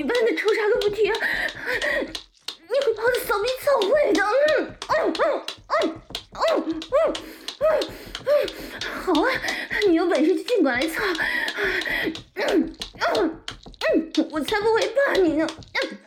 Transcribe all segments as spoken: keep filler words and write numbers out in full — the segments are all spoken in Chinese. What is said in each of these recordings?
般的抽插个不停，你会把我的骚逼操坏的。嗯嗯嗯嗯嗯嗯嗯嗯，好啊，你有本事就尽管来操。嗯嗯嗯，我才不会怕你呢。嗯，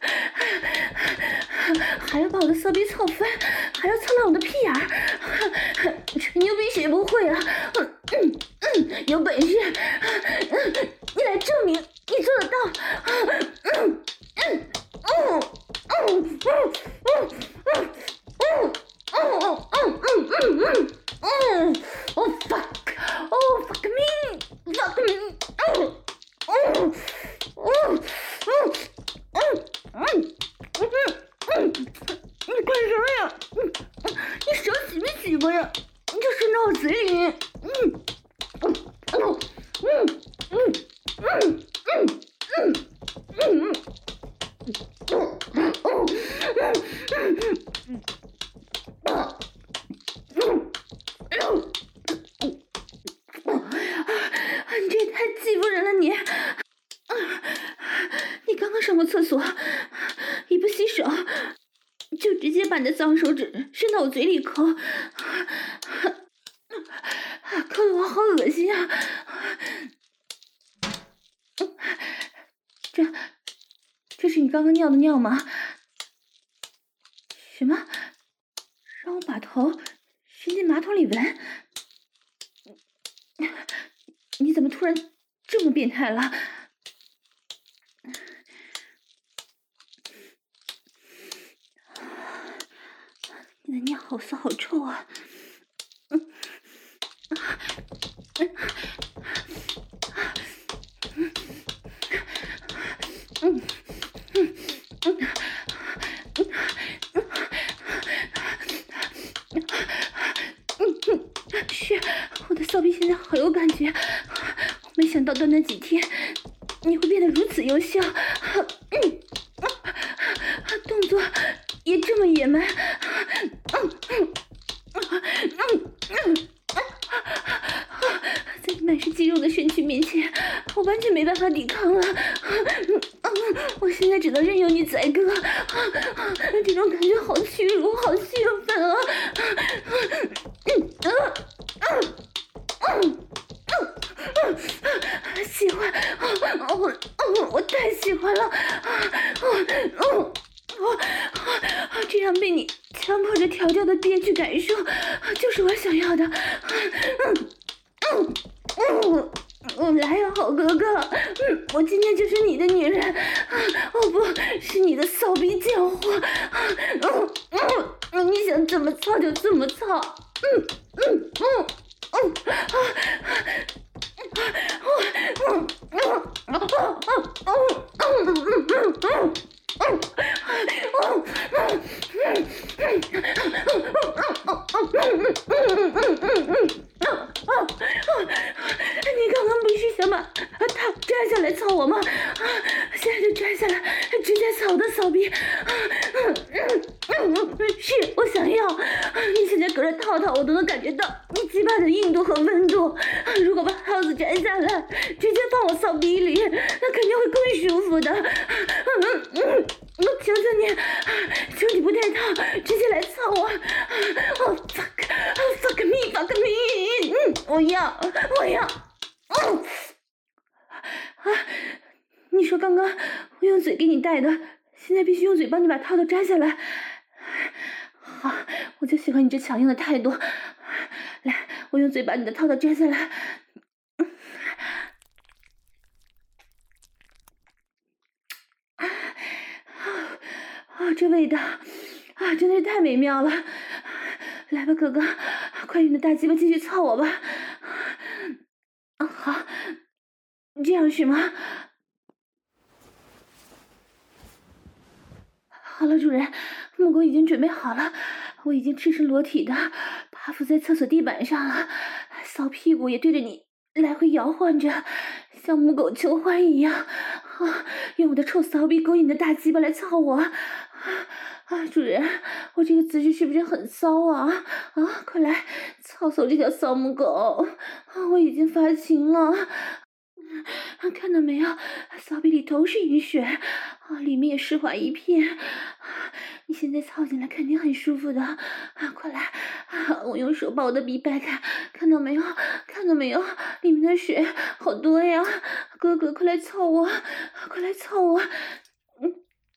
还要把我的骚逼操翻，还要操烂我的屁眼儿，吹牛逼谁不会啊？嗯嗯嗯，有本事，嗯，你来证明你做得到。嗯嗯嗯嗯嗯嗯嗯嗯嗯嗯嗯嗯嗯嗯 ，Oh fuck，Oh fuck me，fuck me，嗯嗯嗯嗯嗯嗯嗯，你干什么呀？嗯，你手洗没洗过呀？你就伸到我嘴里。嗯嗯嗯嗯嗯嗯嗯嗯嗯你这也太欺负人了你！你刚刚上过厕所，一不洗手就直接把你的脏手指伸到我嘴里抠，抠得我好恶心啊！这这是你刚刚尿的尿吗？什么？让我把头伸进马桶里闻？你怎么突然这么变态了？你的尿好骚好臭啊！嗯嗯嗯嗯嗯是，我的骚逼现在好有感觉，没想到短短几天你会变得如此优秀，嗯，动作也这么野蛮，嗯嗯嗯嗯，在你满是肌肉的身躯面前，我完全没办法抵抗了，我现在只能任由你宰割，这种感觉好屈辱，好兴奋啊！嗯嗯嗯嗯嗯，喜欢，我我我太喜欢了，嗯嗯。我这样被你强迫着调教的憋屈感受，就是我想要的。嗯嗯嗯嗯，来呀，好哥哥，嗯，我今天就是你的女人，哦不是你的骚逼贱货，嗯嗯，你想怎么操就怎么操，嗯嗯嗯嗯啊。嗯嗯嗯嗯嗯嗯嗯嗯。嗯嗯嗯嗯嗯你刚刚不是想把套摘下来操我吗？现在就摘下来，直接操我的骚逼！是我想要，你现在隔着套套，我都能感觉到你鸡巴的硬度和温度。如果把套子摘下来，直接放我骚逼里，那肯定会更舒服的。嗯嗯。我求求你，求你不戴套，直接来操我！哦 fuck，fuck me，fuck me， 嗯，我要，我要，嗯，啊，你说刚刚我用嘴给你戴的，现在必须用嘴帮你把套都摘下来。好，我就喜欢你这强硬的态度。来，我用嘴把你的套套摘下来。啊，这味道啊，真的是太美妙了！来吧，哥哥，快用你的大鸡巴继续操我吧！啊，好，这样是吗？好了，主人，木狗已经准备好了，我已经赤身裸体的趴伏在厕所地板上了，骚屁股也对着你来回摇晃着，像母狗求欢一样。啊，用我的臭骚逼勾引你的大鸡巴来操我！啊，主人，我这个姿势是不是很骚啊？啊，快来操死我这条骚母狗！啊，我已经发情了，看到没有？骚逼里都是饮水， 啊，里面也湿滑一片，啊你现在操进来肯定很舒服的，啊，快来，啊，我用手把我的鼻掰开，看到没有？看到没有？里面的水好多呀，哥哥，快来操我，快来操我，嗯，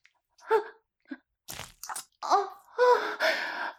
啊，啊，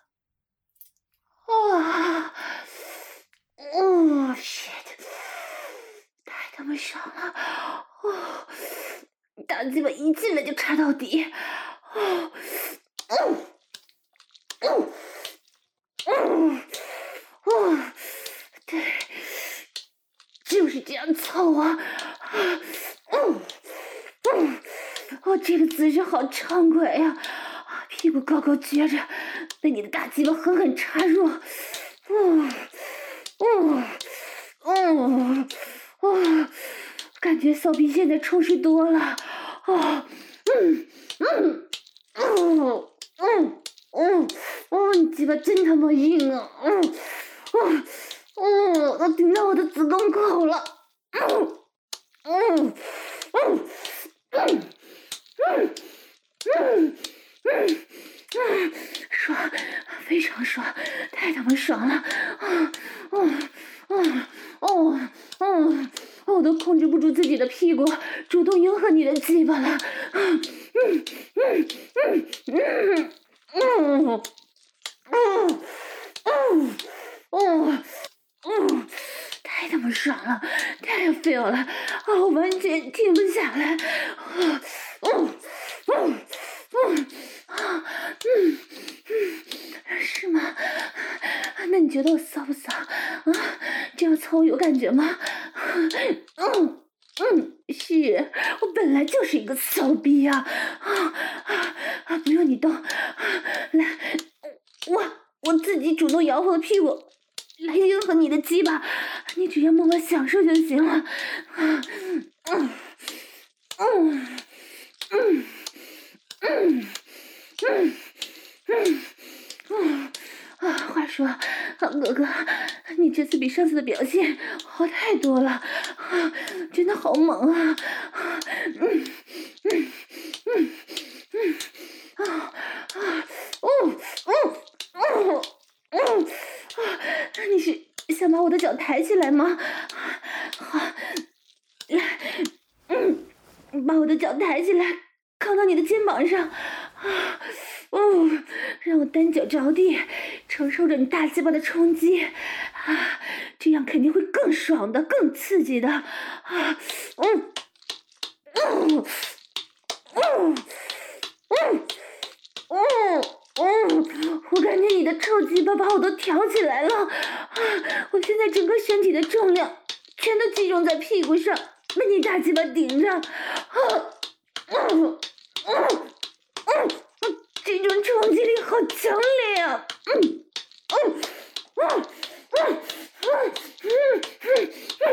啊，哦，shit，太他妈爽了，哦，大鸡巴一进来就插到底，哦，哦，哦，哦，哦，对，就是这样操啊，啊，嗯，嗯，哦，这个姿势好畅快呀，啊屁股高高撅着，被你的大鸡巴狠狠插入，哦，哦，哦，哦，感觉骚逼现在充实多了，哦，嗯，嗯，哦，嗯，嗯，哦，你鸡巴真他妈硬啊，嗯，哦，哦，都顶到我的子宫口了，嗯，嗯，嗯，嗯，嗯，嗯，嗯，嗯，爽，非常爽，太他妈爽了，啊，哦，哦，哦，哦，我都控制不住自己的屁股，主动迎合你的鸡巴了，嗯，嗯，嗯，嗯，嗯，嗯，嗯，嗯，嗯，嗯，太他妈爽了，太 feel 了，啊，我完全停不下来，啊，嗯，嗯，嗯，啊，嗯，嗯，是吗？那你觉得我骚不骚？啊，这样操有感觉吗？嗯。嗯，是我本来就是一个骚逼呀！啊啊啊！不用你动，啊来，我我自己主动摇晃屁股，来迎合你的鸡巴，你只要默默享受就行了。嗯嗯嗯嗯嗯嗯嗯嗯。啊，话说，啊，哥哥，你这次比上次的表现好太多了，啊，真的好猛啊！啊嗯嗯嗯嗯啊啊哦哦哦哦啊！你是想把我的脚抬起来吗？好，来，嗯，把我的脚抬起来，靠到你的肩膀上，啊。哦，让我单脚着地，承受着你大鸡巴的冲击，啊，这样肯定会更爽的，更刺激的，啊，嗯，嗯，嗯，嗯，嗯，嗯，我感觉你的臭鸡巴把我都挑起来了，啊，我现在整个身体的重量全都集中在屁股上，被你大鸡巴顶着，啊，嗯，嗯，嗯。这种冲击力好强烈呀！嗯嗯嗯嗯嗯嗯嗯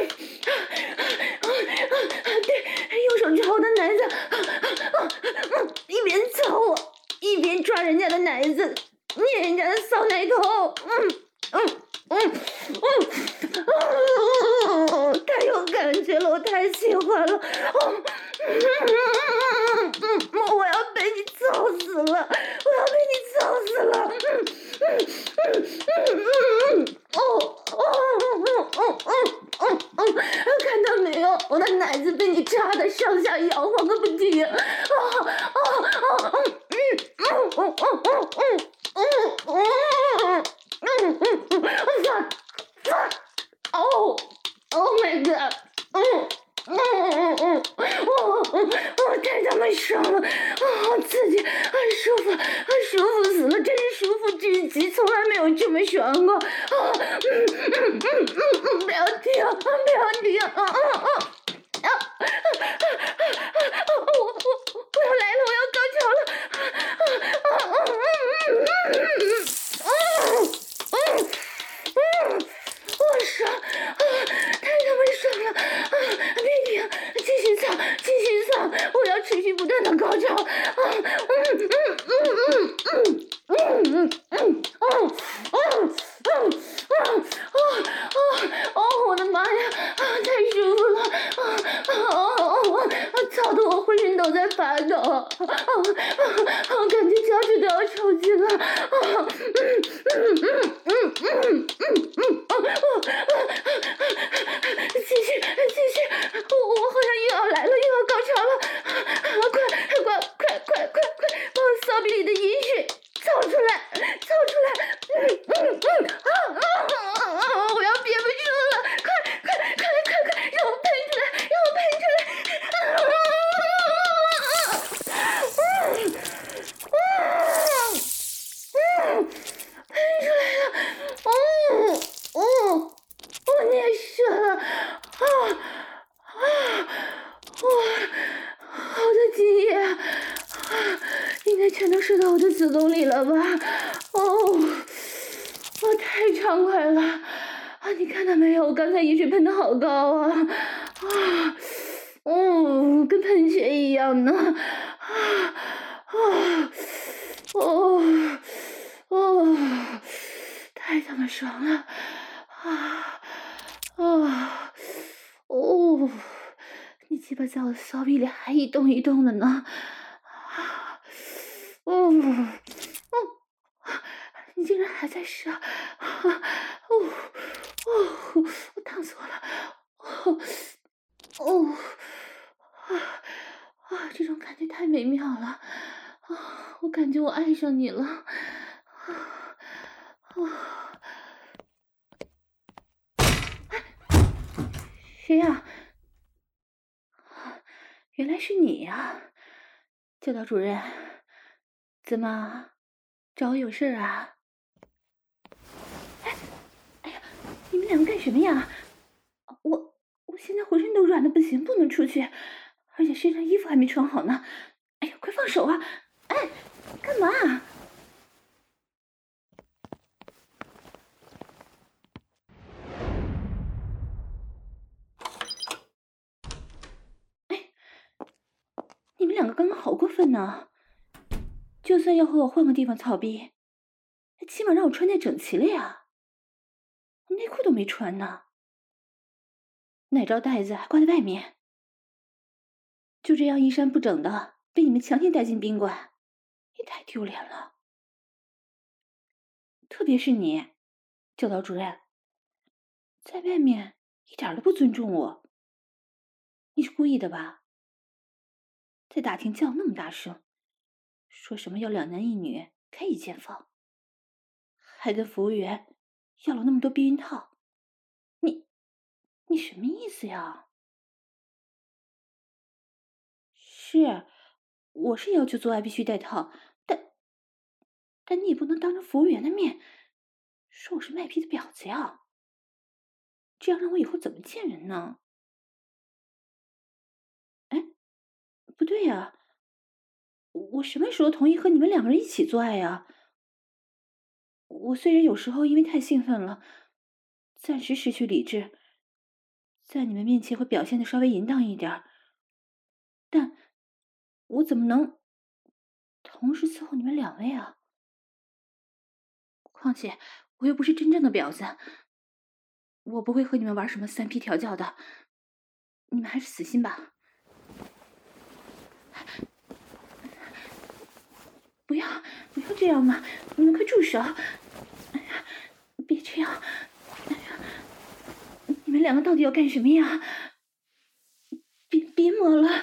嗯，对，用手抓我的奶子，嗯，一边操我，一边抓人家的奶子，捏人家的骚奶头，嗯嗯嗯嗯嗯，太有感觉了，我太喜欢了，嗯嗯嗯嗯，我要被你操死了，我要被你操死了，嗯嗯嗯嗯嗯嗯，哦哦哦哦哦哦，看到没有，我的奶子被你插的上下摇晃个不停，哦哦哦哦嗯嗯嗯嗯嗯嗯嗯嗯嗯嗯，fuck fuck，哦 ，Oh my god，嗯。嗯嗯嗯，哦哦，太他妈爽了，啊，好刺激，很舒服，很舒服死了，真是舒服至极，从来没有这么爽过，啊，嗯嗯嗯嗯嗯，不要停，不要停，啊啊啊啊啊啊！我我我要来了，我要高潮了，啊啊啊嗯嗯嗯嗯嗯嗯嗯。我爽啊！太他妈爽了啊！别停，继续操，继续操！我要持续不断的高潮啊！嗯嗯嗯嗯嗯嗯嗯嗯哦哦哦哦哦哦！我的妈呀！啊，太舒服了！ 啊啊啊！感觉脚趾都要抽筋了啊！嗯嗯嗯嗯嗯嗯嗯啊啊！继续继续，我我好像又要来了，又要高潮了！啊，快快快快快快，把我骚逼里的饮水造出来，造出来！嗯嗯嗯啊啊啊啊！我要憋不住了，快快快快快，让我喷出来，让我喷出来！啊！嗯嗯嗯，喷出来了！哦哦，我捏射了！啊啊！哇，好的精液啊！应该全都射到我的子宫里了吧？哦，我太畅快了！啊，你看到没有？我刚才饮水喷的好高啊！啊，哦，跟喷泉一样呢！啊啊哦哦，太他妈爽了！啊啊哦，你鸡巴在我的骚逼里还一动一动的呢！啊哦哦，你竟然还在射！啊哦哦，我烫死我了！哦哦啊啊，这种感觉太美妙了！啊，我感觉我爱上你了！啊啊！谁呀？原来是你呀，教导主任，怎么找我有事啊？哎，哎呀，你们两个干什么呀？我我现在浑身都软的不行，不能出去，而且身上衣服还没穿好呢。哎呀，快放手啊！哎，干嘛？哎，你们两个刚刚好过分呢！就算要和我换个地方操逼，起码让我穿戴整齐了呀！我内裤都没穿呢，奶罩带子还挂在外面，就这样衣衫不整的被你们强行带进宾馆，也太丢脸了。特别是你，教导主任，在外面一点都不尊重我。你是故意的吧？在大厅叫那么大声，说什么要两男一女开一间房，还跟服务员要了那么多避孕套，你你什么意思呀？是，我是要求做爱必须戴套，但但你也不能当着服务员的面说我是卖批的婊子呀，这样让我以后怎么见人呢？哎，不对呀，我什么时候同意和你们两个人一起做爱呀？我虽然有时候因为太兴奋了，暂时失去理智，在你们面前会表现的稍微淫荡一点，但我怎么能同时伺候你们两位啊？况且我又不是真正的婊子，我不会和你们玩什么三 P 调教的，你们还是死心吧。不要不要这样嘛，你们快住手！哎呀，别这样！哎呀，你们两个到底要干什么呀？别别摸了！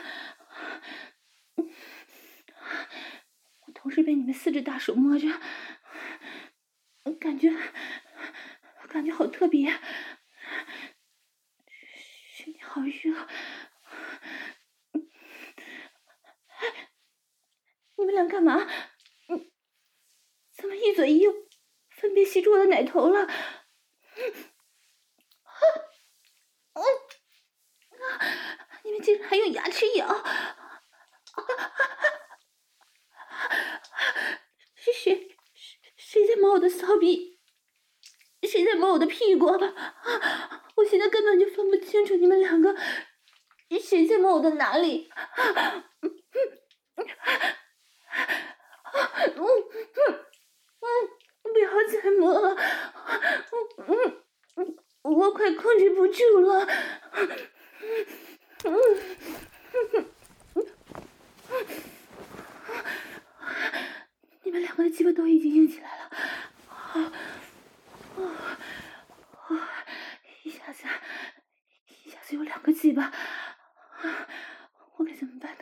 我同时被你们四只大手摸着，感觉感觉好特别，身体好热。你们俩干嘛？怎么一左一右分别吸住我的奶头了？嗯，你们竟然还用牙齿咬！是谁？谁在摸我的骚逼？谁在摸我的屁股？我现在根本就分不清楚你们两个谁在摸我的哪里。嗯嗯嗯，不要再摸了，嗯嗯，我快控制不住了。嗯嗯嗯都已经硬起来了，啊啊啊！一下子，一下子有两个鸡巴，啊，我该怎么办呢？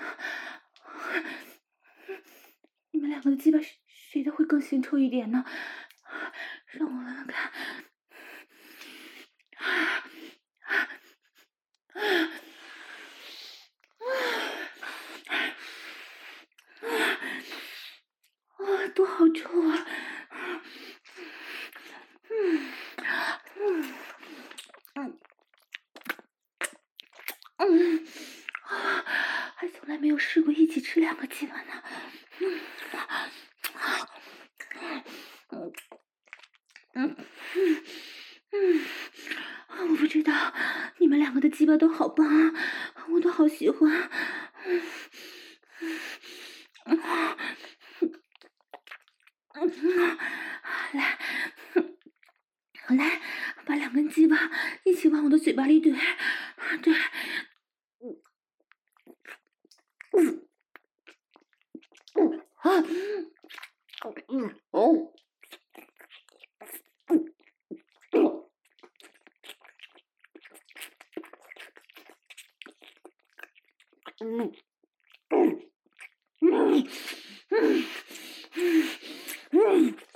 你们两个的鸡巴谁谁的会更腥臭一点呢？让我闻闻看。啊啊啊！都好臭啊！嗯嗯嗯嗯啊！还从来没有试过一起吃两个鸡巴呢。嗯嗯嗯嗯嗯，我不知道你们两个的鸡巴都好棒啊，我都好喜欢。嗯嗯嗯，来，来，把两根鸡巴一起往我的嘴巴里怼，对，嗯嗯嗯啊，嗯哦。嗯嗯嗯嗯嗯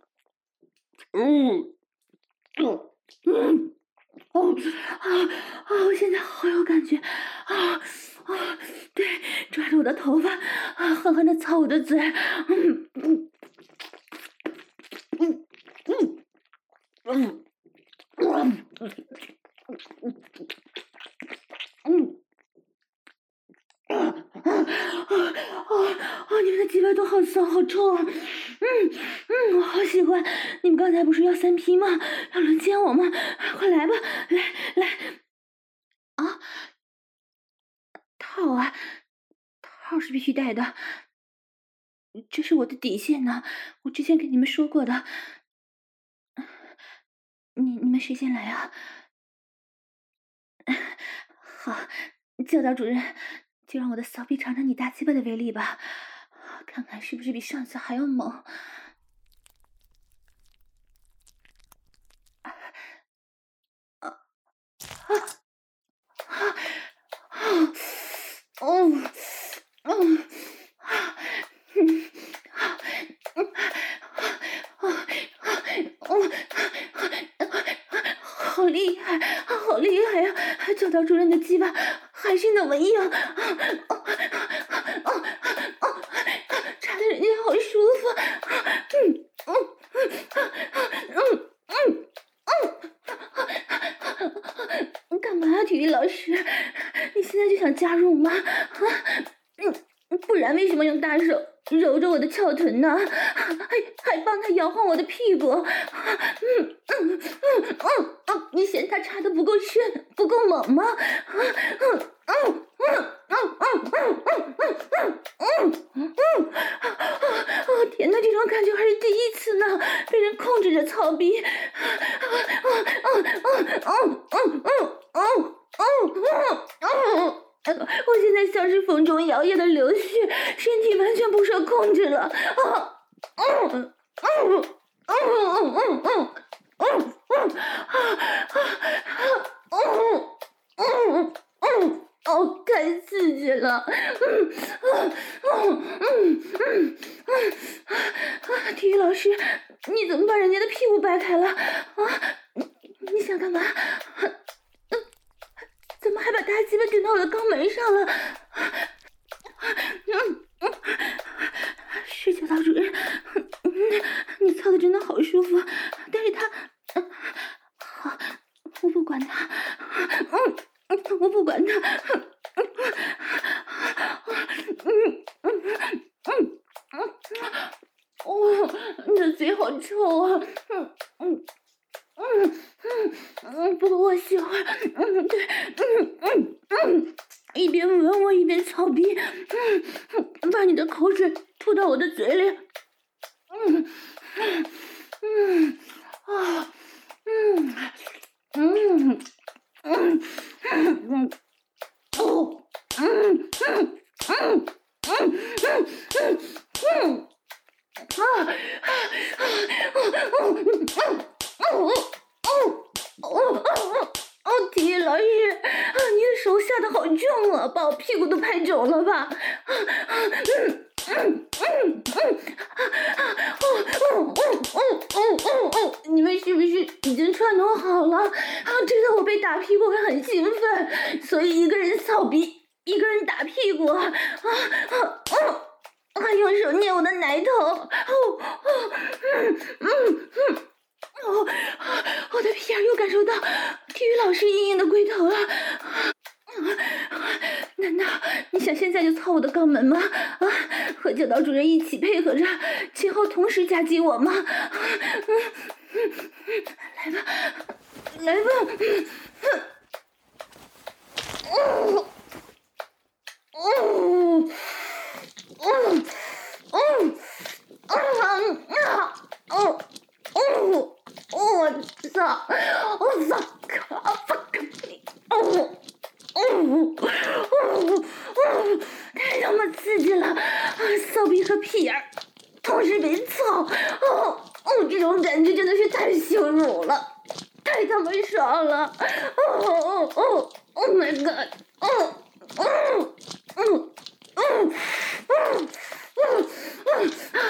嗯嗯嗯哦啊啊！我现在好有感觉啊啊！对，抓着我的头发啊，狠狠的操我的嘴，嗯嗯嗯嗯嗯嗯嗯。啊啊啊啊！你们的鸡巴都好骚好臭啊！嗯嗯，我好喜欢。你们刚才不是要三 P 吗？要轮奸我吗？快来吧，来来啊！套啊，套是必须带的，这是我的底线呢。我之前跟你们说过的。你你们谁先来啊？好，教导主任，就让我的骚逼尝尝你大鸡巴的威力吧，看看是不是比上次还要猛。啊啊啊！哦，嗯，嗯，哦，好厉害，好厉害呀！教导主任的鸡巴还是那么硬，哦哦哦，插的人家好舒服，嗯嗯嗯嗯嗯，干嘛呀，体育老师？你现在就想加入吗？啊，嗯，不然为什么用大手揉着我的翘臀呢？还还帮他摇晃我的屁股？嗯嗯嗯嗯嗯，你嫌他插的不够深，不够猛吗？嗯嗯嗯嗯嗯嗯嗯嗯嗯嗯嗯嗯，哦天哪，这种感觉还是第一次呢，被人控制着操逼。嗯嗯嗯嗯嗯嗯嗯嗯嗯。我现在像是风中摇曳的流絮，身体完全不受控制了。啊，嗯嗯嗯嗯嗯嗯嗯嗯嗯啊嗯嗯哦，太刺激了！嗯嗯嗯嗯嗯嗯，体育老师，你怎么把人家的屁股掰开了？啊，你想干嘛？怎么还把大鸡巴顶到我的肛门上了？嗯嗯，是教导主任，嗯，你操的真的好舒服，但是他，嗯，好，我不管他，嗯嗯，我不管他，嗯嗯嗯嗯嗯，哦，你的嘴好臭啊，嗯嗯。嗯嗯嗯，不过我喜欢，嗯对，嗯嗯嗯，一边闻我一边操逼，嗯嗯，把你的口水吐到我的嘴里，嗯嗯嗯啊嗯嗯嗯嗯哦嗯嗯嗯嗯嗯嗯啊手捏我的奶头，哦哦，嗯嗯嗯，哦，我的屁眼又感受到体育老师硬硬的龟头了。难道你想现在就操我的肛门吗？啊，和教导主任一起配合着，前后同时夹击我吗？嗯嗯嗯，来吧，来吧，嗯嗯，哦，哦，哦，啊啊，哦，哦，我操，我操，fuck，哦。哦哦哦！太他妈刺激了！啊，骚逼和屁眼儿同时被操！哦哦，这种感觉真的是太羞辱了，太他妈爽了！哦哦哦 ！Oh my god！ 哦哦哦哦哦哦哦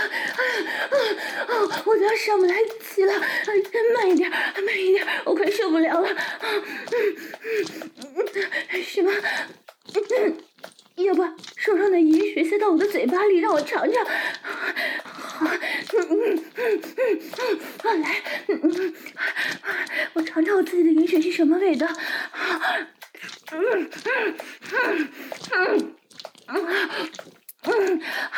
哦！我都要上不来气了，慢一点，慢一点，我快受不了了！嗯嗯嗯，什么？嗯，要不手上的饮水塞到我的嘴巴里，让我尝尝。好，嗯嗯嗯嗯嗯，来，嗯嗯，我尝尝我自己的饮水是什么味道。嗯嗯嗯嗯嗯嗯啊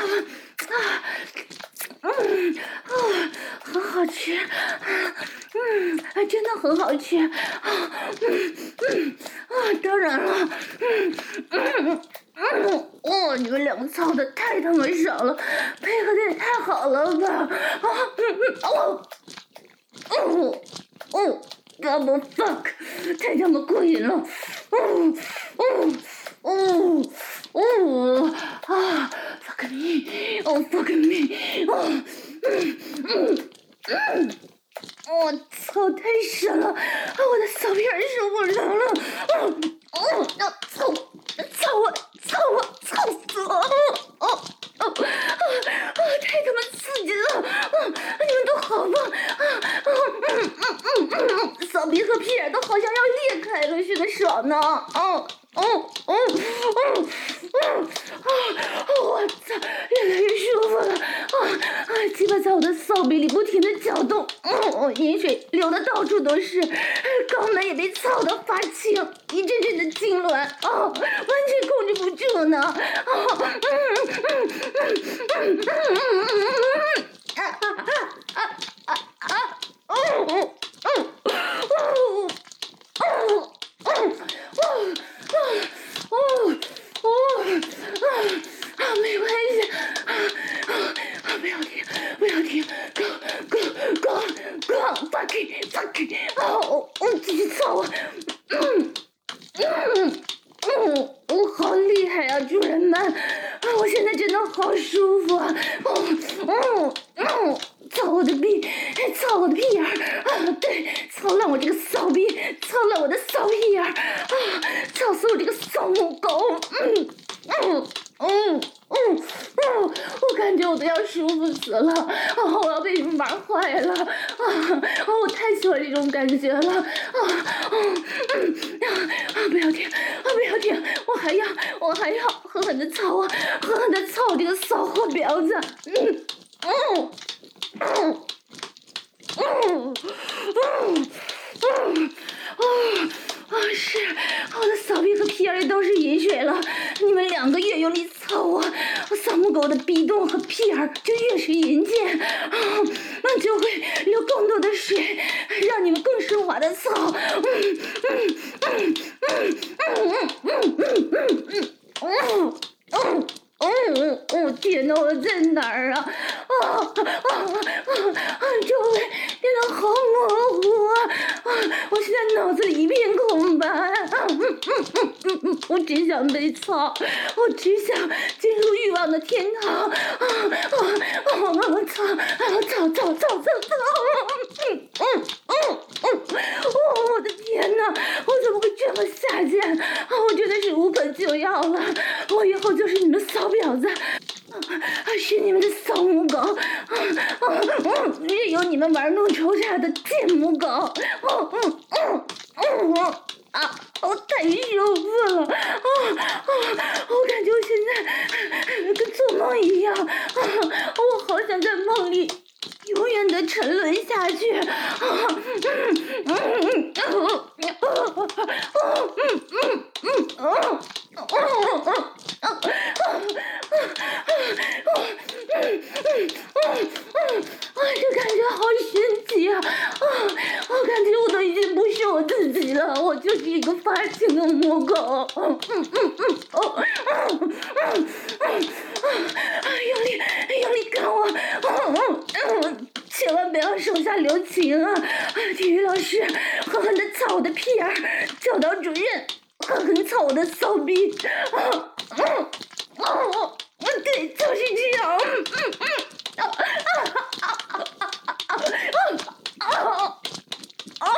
嗯啊，很好吃，嗯，真的很好吃，啊，嗯嗯啊，当然了，嗯嗯嗯，哦，你们两个操的太他妈爽了，配合的也太好了吧，啊，嗯嗯哦，哦哦 ，double fuck，太他妈过瘾了，哦哦哦哦啊 ，fuck me，哦 fuck me，哦，嗯嗯嗯。我操，太爽了！啊，我的小屁儿受不了了！哦哦，要操操我，操我，操死我！哦哦哦啊啊！太他妈刺激了！啊，你们都好棒！啊啊嗯嗯嗯嗯嗯，小鼻和屁眼都好像要裂开了似的，爽呢！哦哦哦哦哦啊！我操，越来越舒服了！啊啊！鸡巴在我的骚逼里不停的搅动，哦，饮水流的到处都是，肛门也被操得发青，一阵阵的痉挛，哦，完全控制不住呢！哦，嗯嗯嗯嗯嗯嗯嗯啊啊啊啊啊！哦哦哦哦哦哦哦哦哦啊！没关系，啊啊啊！不要停，不要停，go go go go fuck it fuck it！哦，我继续操啊！嗯嗯嗯，我好厉害啊，主人们！啊，我现在真的好舒服啊！哦哦哦，操我的逼，操我的屁眼儿啊！对，操烂我这个骚逼，操烂我的骚屁眼儿啊！操死我这个骚母狗！嗯嗯。嗯嗯嗯，我感觉我都要舒服死了，啊，我要被你们玩坏了，啊，我太喜欢这种感觉了，啊，嗯嗯啊，不要停，啊不要停，我还要我还要狠狠的操啊，狠狠的操这个骚货婊子，嗯嗯嗯嗯嗯嗯嗯。啊，是，我的骚逼和屁眼里都是饮水了。你们两个越用力操我，我骚母狗的逼洞和屁眼就越是银贱，啊，那就会流更多的水，让你们更顺滑的操。嗯嗯嗯嗯嗯嗯嗯嗯嗯嗯嗯。哦哦天哪，我在哪儿啊？啊啊啊啊！周围变得好模糊啊！啊，我现在脑子里一片空白。嗯嗯嗯嗯嗯嗯，我只想被操，我只想进入欲望的天堂。啊啊啊！我操！啊操操操操操！嗯嗯嗯嗯！哦，我的天哪！我怎么会这么下贱？啊，我真的是无可救药了。我以后就是你们骚婊子，啊，是你们的骚母狗，啊啊啊！任由你们玩弄抽查的贱母狗，哦嗯嗯嗯嗯啊！我太舒服了，啊啊！我感觉我现在跟做梦梦一样，啊，我好想在梦里永远的沉沦下去。啊，嗯嗯嗯这感觉好神奇啊！啊，我感觉我都已经不是我自己了，我就是一个发情的母狗。嗯嗯嗯嗯哦嗯嗯嗯嗯，用力用力干我！嗯嗯嗯，千万不要手下留情啊！体育老师狠狠地操我的屁眼，教导主任狠狠操我的骚逼！啊嗯哦，对，就是这样。嗯嗯嗯。啊啊啊啊啊啊啊啊！啊！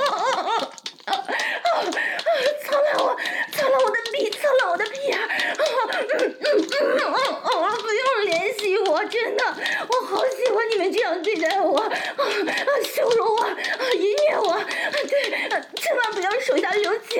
操了我，操了我的逼，操了我的屁眼！嗯嗯嗯嗯嗯，不用联系我，真的，我好喜欢你们这样对待我，啊，羞辱我，啊，淫虐我，对，千万不要手下留情。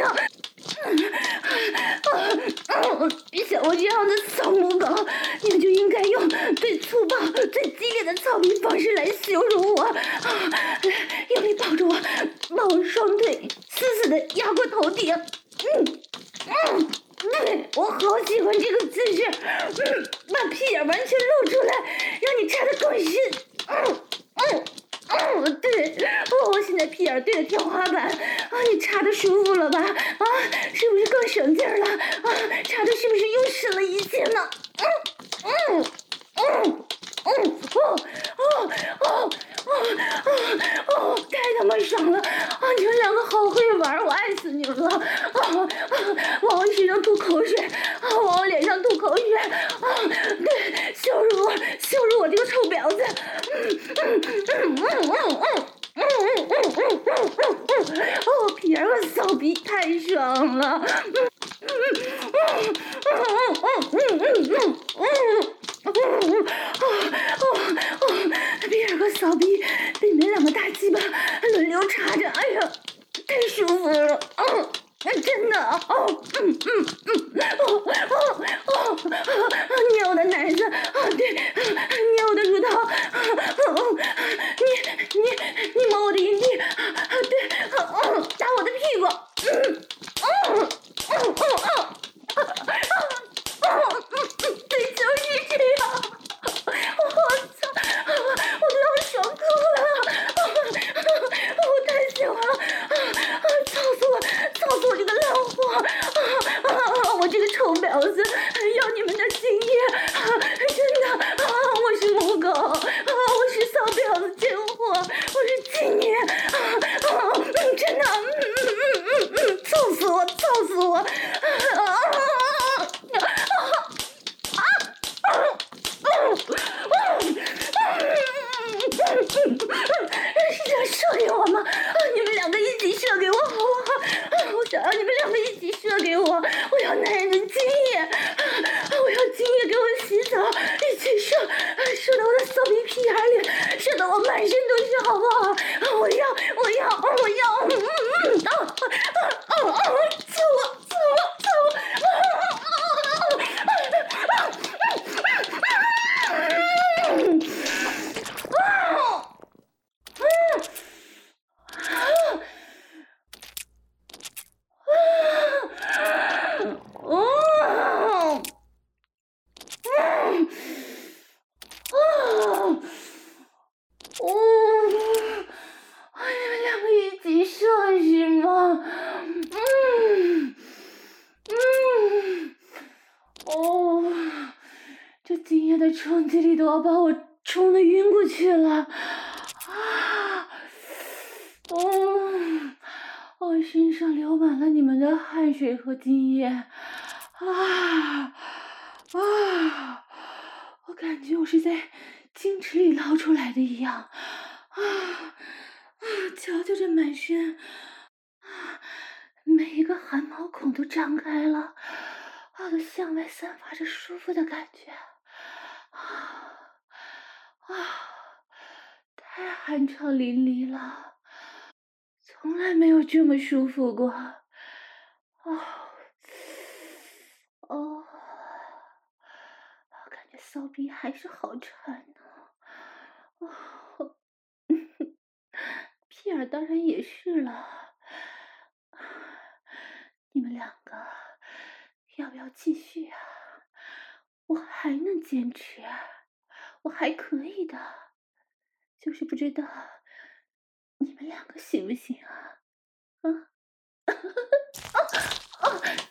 像我这样的骚母狗，你们就应该用最粗暴、最激烈的操逼方式来羞辱我！啊，用力抱住我，把我双腿死死的压过头顶。嗯嗯，对，我好喜欢这个姿势。嗯，把屁眼完全露出来，让你插得更深。嗯嗯。哦，对，哦，我现在屁眼对着天花板，啊，你插的舒服了吧？啊，是不是更省劲儿了？啊，插的是不是又深了一些呢？嗯嗯嗯嗯，哦哦哦哦哦，太他妈爽了！啊，你们两个好会玩，我爱死你们了！啊啊，往我身上吐口水，啊，往我脸上吐口水，啊，对，羞辱我，羞辱我这个臭婊子！嗯嗯嗯嗯嗯嗯。嗯嗯嗯嗯嗯嗯嗯，哦，皮儿和骚逼太爽了！嗯嗯嗯嗯嗯嗯嗯嗯嗯。哦哦哦哦！皮尔和骚逼被你们两个大鸡巴轮流插着，哎呀，太舒服了！哦，真的哦，嗯嗯嗯，哦哦哦哦，捏我的奶子，啊对，捏我的乳头，哦哦，你你你摸我的阴蒂，啊对，哦，打我的屁股，嗯，哦哦哦哦。啊啊啊！嗯，对，就是这样。我操！我都要爽哭了！我太喜欢了！操死我！操死我这个烂货！我这个臭婊子，要你们的精液！真的，我是母狗，我是骚婊子贱货，我是精液！真的，嗯嗯嗯嗯嗯，操死我！操死我！是想射给我吗？你们两个一起射给我好不好？我想要你们两个一起射给我，我要男人的精液，我要精液给我洗澡，一起射，射到我的骚逼屁眼里，射到我满身都是好不好？我要，我要，我要，嗯嗯嗯，啊啊啊啊！救我，救我，救我！啊啊啊啊啊！哦，嗯，哦，哦，你们两个一起射是吗？嗯，嗯，哦，这精液的冲击力都要把我冲得晕过去了，啊，哦，我身上流满了你们的汗水和精液，啊啊！我感觉我是在精池里捞出来的一样，啊啊！瞧瞧这满身，啊，每一个汗毛孔都张开了，啊，都向外散发着舒服的感觉，啊啊！太酣畅淋漓了，从来没有这么舒服过，哦哦。感觉骚逼还是好穿呢。哦，屁眼当然也是了。你们两个要不要继续啊？我还能坚持，我还可以的，就是不知道你们两个行不行啊？啊？啊啊！